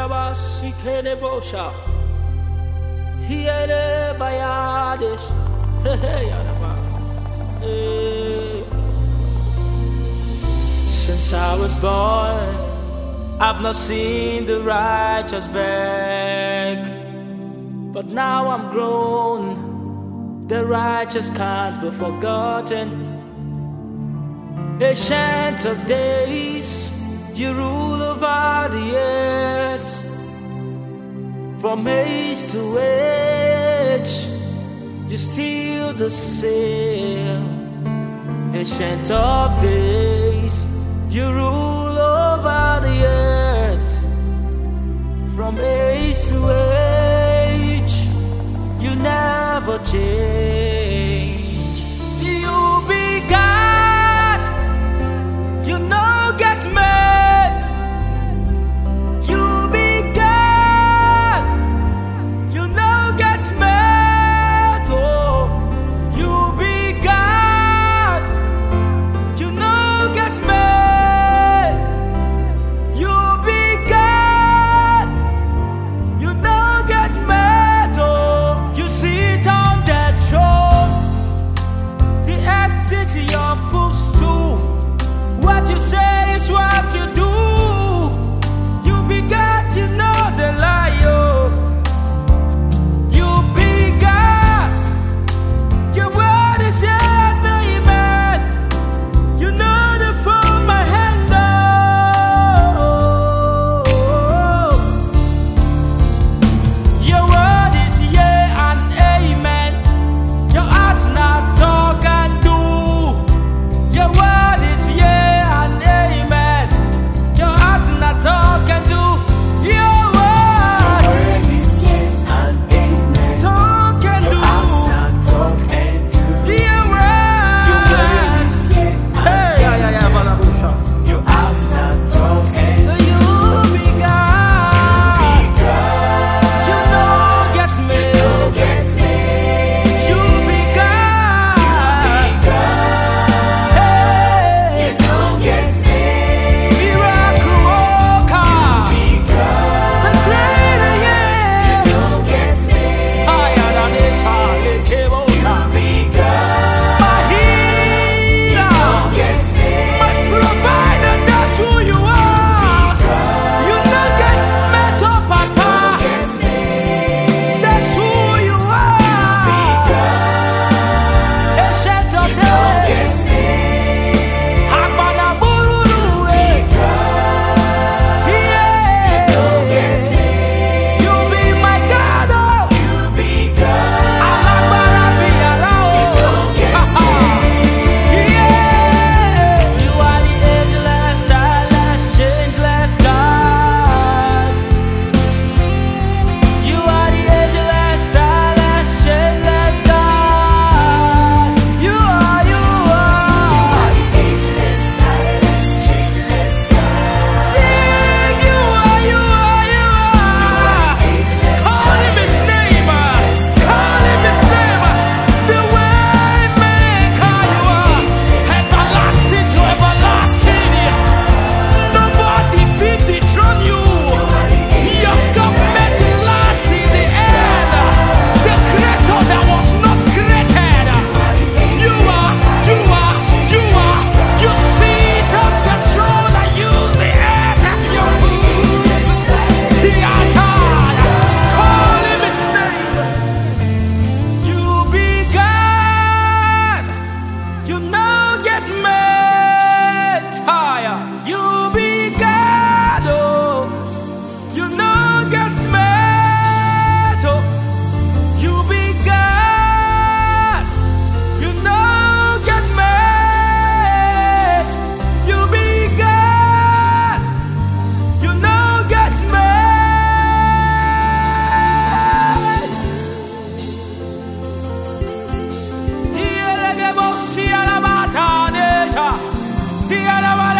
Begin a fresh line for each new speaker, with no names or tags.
Sikene bosha, hiere bayadish, Since I was born, I've not seen the righteous beg, but now I'm grown, the righteous can't be forgotten. Ancient of days, you rule over the earth. From age to age, you're still the same. Ancient of days, you rule over the earth. From age to age, you never change. You be God, you know get made. What you say is what you do. You be God, you know the lie, oh. You be God, your word is yet no amen. You know the form my hand, oh. Your word is yea and amen. Your heart's not talk and do. Your word is yea. Talk and do your word.
Your word is yea and amen.
Talk and
your
do.
Heart's not talk and do.
Your word.
Your word is yea and amen. Your heart's not talk and do.
You be God.
You be God.
You know get me.
You know get me.
You be God.
You be God.
Hey.
You know get me.
See you